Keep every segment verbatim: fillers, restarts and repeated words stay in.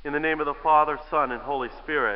In the name of the Father, Son, and Holy Spirit.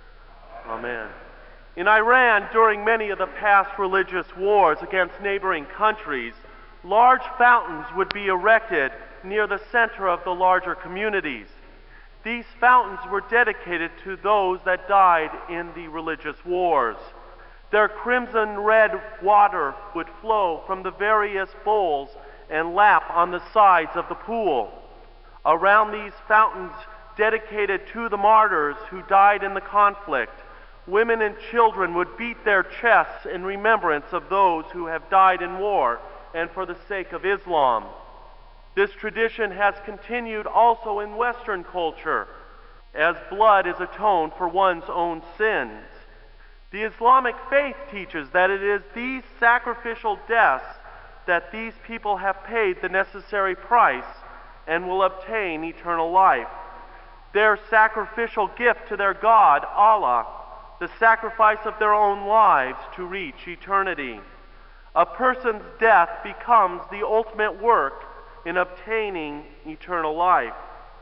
Amen. In Iran, during many of the past religious wars against neighboring countries, large fountains would be erected near the center of the larger communities. These fountains were dedicated to those that died in the religious wars. Their crimson red water would flow from the various bowls and lap on the sides of the pool. Around these fountains dedicated to the martyrs who died in the conflict, women and children would beat their chests in remembrance of those who have died in war and for the sake of Islam. This tradition has continued also in Western culture, as blood is atoned for one's own sins. The Islamic faith teaches that it is these sacrificial deaths that these people have paid the necessary price and will obtain eternal life. Their sacrificial gift to their God, Allah, the sacrifice of their own lives to reach eternity. A person's death becomes the ultimate work in obtaining eternal life.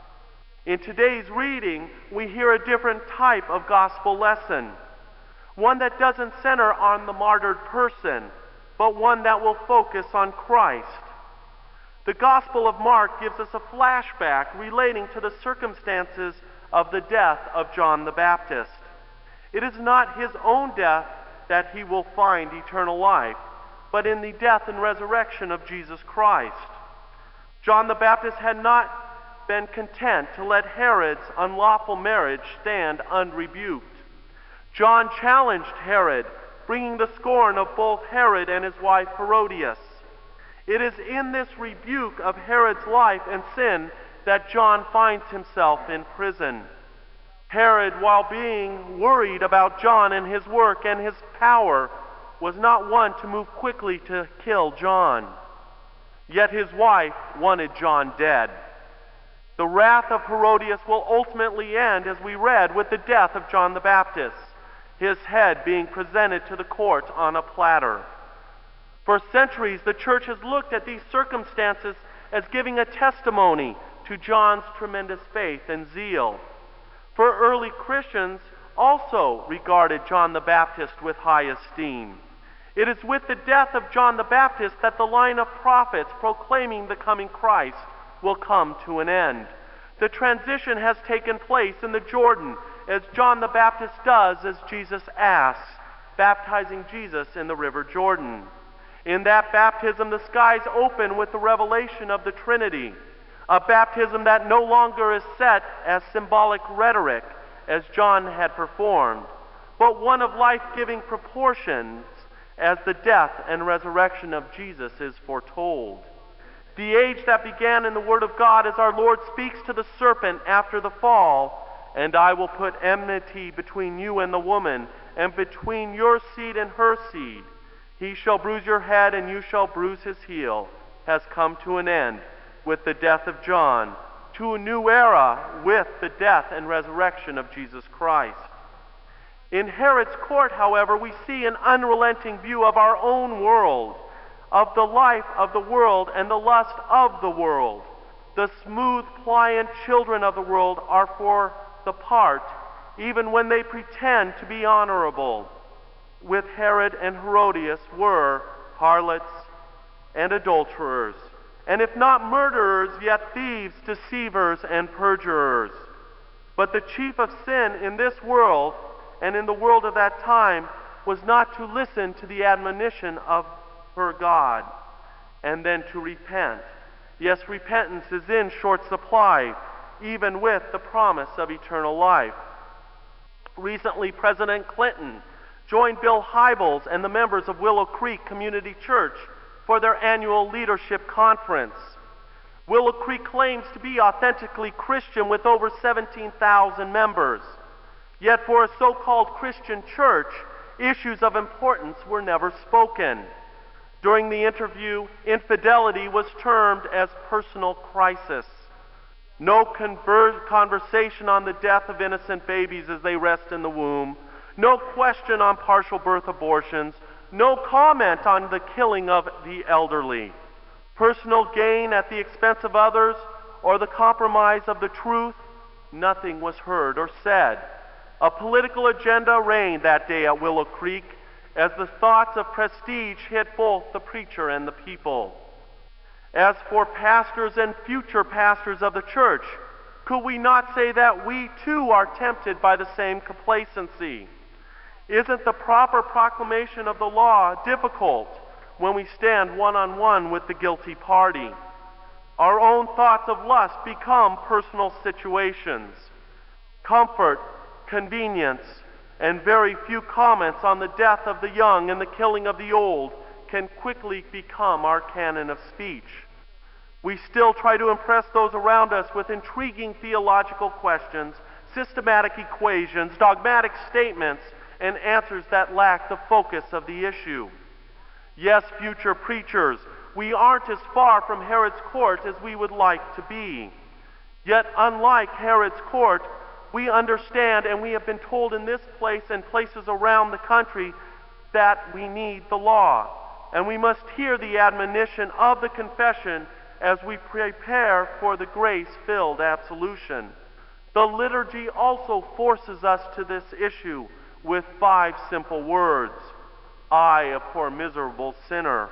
In today's reading, we hear a different type of gospel lesson. One that doesn't center on the martyred person, but one that will focus on Christ. The Gospel of Mark gives us a flashback relating to the circumstances of the death of John the Baptist. It is not his own death that he will find eternal life, but in the death and resurrection of Jesus Christ. John the Baptist had not been content to let Herod's unlawful marriage stand unrebuked. John challenged Herod, bringing the scorn of both Herod and his wife Herodias. It is in this rebuke of Herod's life and sin that John finds himself in prison. Herod, while being worried about John and his work and his power, was not one to move quickly to kill John. Yet his wife wanted John dead. The wrath of Herodias will ultimately end, as we read, with the death of John the Baptist, his head being presented to the court on a platter. For centuries, the church has looked at these circumstances as giving a testimony to John's tremendous faith and zeal. For early Christians also regarded John the Baptist with high esteem. It is with the death of John the Baptist that the line of prophets proclaiming the coming Christ will come to an end. The transition has taken place in the Jordan, as John the Baptist does as Jesus asks, baptizing Jesus in the river Jordan. In that baptism, the skies open with the revelation of the Trinity, a baptism that no longer is set as symbolic rhetoric, as John had performed, but one of life-giving proportions, as the death and resurrection of Jesus is foretold. The age that began in the Word of God as our Lord speaks to the serpent after the fall, "And I will put enmity between you and the woman, and between your seed and her seed. He shall bruise your head, and you shall bruise his heel," has come to an end with the death of John, to a new era with the death and resurrection of Jesus Christ. In Herod's court, however, we see an unrelenting view of our own world, of the life of the world and the lust of the world. The smooth, pliant children of the world are for the part, even when they pretend to be honorable. With Herod and Herodias were harlots and adulterers, and if not murderers, yet thieves, deceivers, and perjurers. But the chief of sin in this world and in the world of that time was not to listen to the admonition of her God, and then to repent. Yes, repentance is in short supply, even with the promise of eternal life. Recently, President Clinton joined Bill Hybels and the members of Willow Creek Community Church for their annual leadership conference. Willow Creek claims to be authentically Christian with over seventeen thousand members. Yet for a so-called Christian church, issues of importance were never spoken. During the interview, infidelity was termed as personal crisis. No conver- conversation on the death of innocent babies as they rest in the womb. No question on partial birth abortions. No comment on the killing of the elderly. Personal gain at the expense of others, or the compromise of the truth, nothing was heard or said. A political agenda reigned that day at Willow Creek as the thoughts of prestige hit both the preacher and the people. As for pastors and future pastors of the church, could we not say that we too are tempted by the same complacency? Isn't the proper proclamation of the law difficult when we stand one-on-one with the guilty party? Our own thoughts of lust become personal situations. Comfort, convenience, and very few comments on the death of the young and the killing of the old can quickly become our canon of speech. We still try to impress those around us with intriguing theological questions, systematic equations, dogmatic statements, and answers that lack the focus of the issue. Yes, future preachers, we aren't as far from Herod's court as we would like to be. Yet, unlike Herod's court, we understand, and we have been told in this place and places around the country, that we need the law. And we must hear the admonition of the confession as we prepare for the grace-filled absolution. The liturgy also forces us to this issue with five simple words: I, a poor miserable sinner.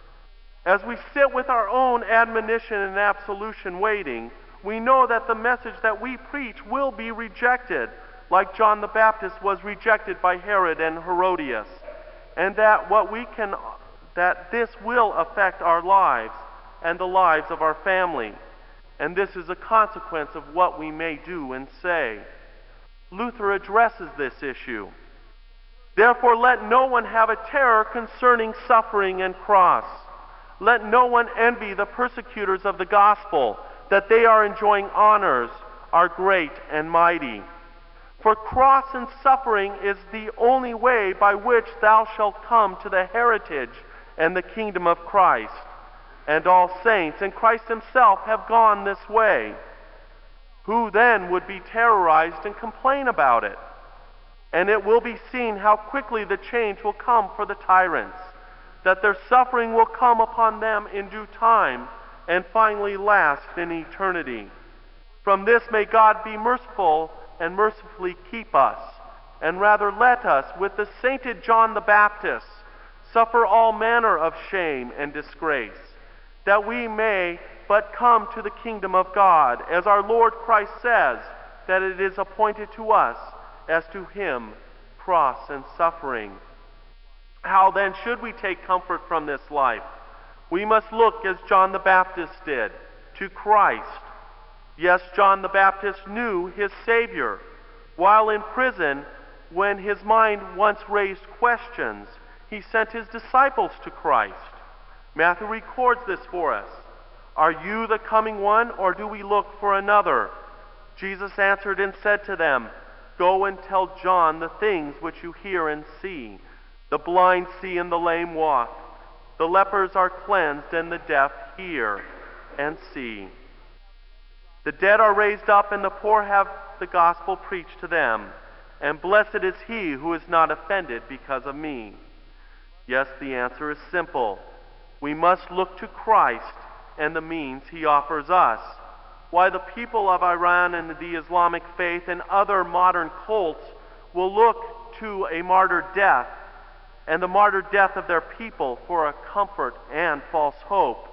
As we sit with our own admonition and absolution waiting, we know that the message that we preach will be rejected, like John the Baptist was rejected by Herod and Herodias, and that what we can, that this will affect our lives and the lives of our family, and this is a consequence of what we may do and say. Luther addresses this issue. Therefore, let no one have a terror concerning suffering and cross. Let no one envy the persecutors of the gospel, that they are enjoying honors, are great and mighty. For cross and suffering is the only way by which thou shalt come to the heritage and the kingdom of Christ. And all saints and Christ himself have gone this way. Who then would be terrorized and complain about it? And it will be seen how quickly the change will come for the tyrants, that their suffering will come upon them in due time, and finally last in eternity. From this may God be merciful and mercifully keep us, and rather let us, with the sainted John the Baptist, suffer all manner of shame and disgrace, that we may but come to the kingdom of God, as our Lord Christ says, that it is appointed to us, as to him, cross and suffering. How then should we take comfort from this life? We must look, as John the Baptist did, to Christ. Yes, John the Baptist knew his Savior. While in prison, when his mind once raised questions, he sent his disciples to Christ. Matthew records this for us. Are you the coming one, or do we look for another? Jesus answered and said to them, Go and tell John the things which you hear and see. The blind see and the lame walk. The lepers are cleansed and the deaf hear and see. The dead are raised up and the poor have the gospel preached to them. And blessed is he who is not offended because of me. Yes, the answer is simple. We must look to Christ and the means he offers us. Why the people of Iran and the Islamic faith and other modern cults will look to a martyr death and the martyr death of their people for a comfort and false hope.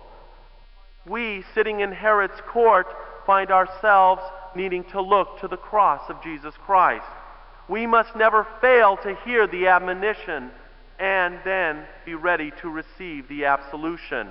We, sitting in Herod's court, find ourselves needing to look to the cross of Jesus Christ. We must never fail to hear the admonition and then be ready to receive the absolution.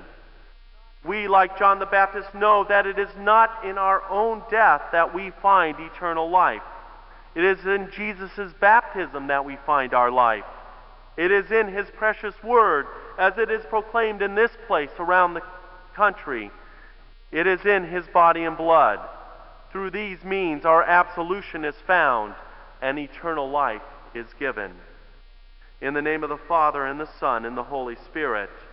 We, like John the Baptist, know that it is not in our own death that we find eternal life. It is in Jesus' baptism that we find our life. It is in his precious word, as it is proclaimed in this place around the country. It is in his body and blood. Through these means our absolution is found, and eternal life is given. In the name of the Father, and the Son, and the Holy Spirit.